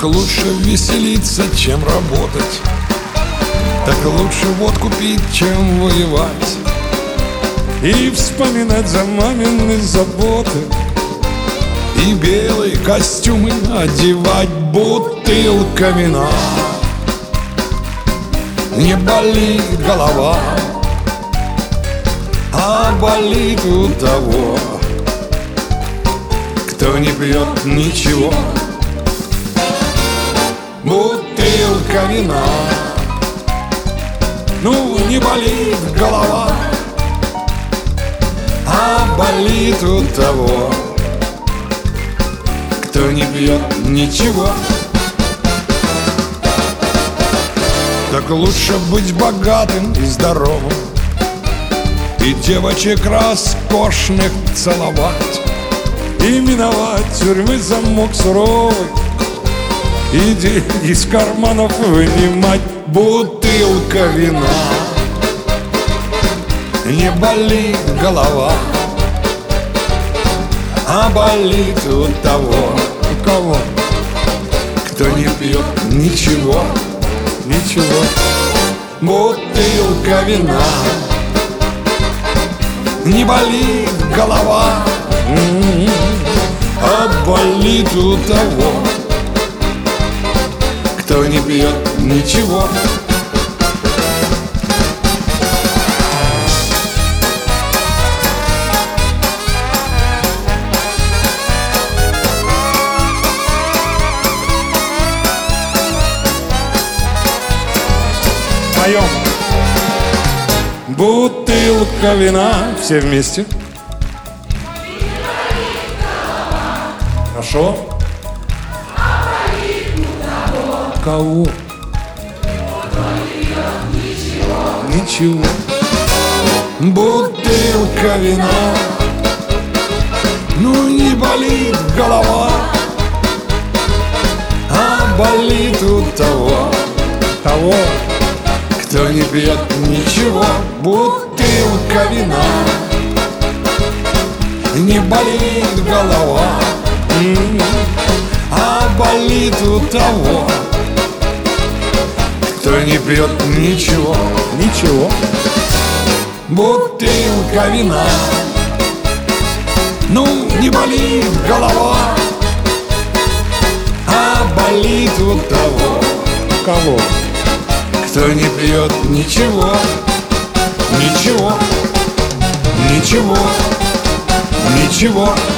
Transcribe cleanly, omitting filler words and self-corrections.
Так лучше веселиться, чем работать. Так лучше водку пить, чем воевать. И вспоминать за мамины заботы, и белые костюмы одевать. Бутылка вина, не болит голова, а болит у того, кто не пьет ничего. Бутылка вина, ну не болит голова, а болит у того, кто не пьет ничего. Так лучше быть богатым и здоровым, и девочек роскошных целовать, и миновать тюрьмы замок суровый, и деньги из карманов вынимать. Бутылка вина, не болит голова, а болит у того, у кого, кто не пьет ничего, ничего. Бутылка вина, не болит голова, а болит у того, кто не пьет ничего. Поем. Бутылка вина, все вместе. Хорошо. Кого? Ничего. Бутылка вина, ну не болит голова, а болит у того, кто не пьет ничего. Бутылка вина, не болит голова, а болит у того, кто не пьет ничего, Ничего. Бутылка вина, ну не болит голова, а болит у того, Кого? кто не пьет ничего, ничего, ничего, ничего.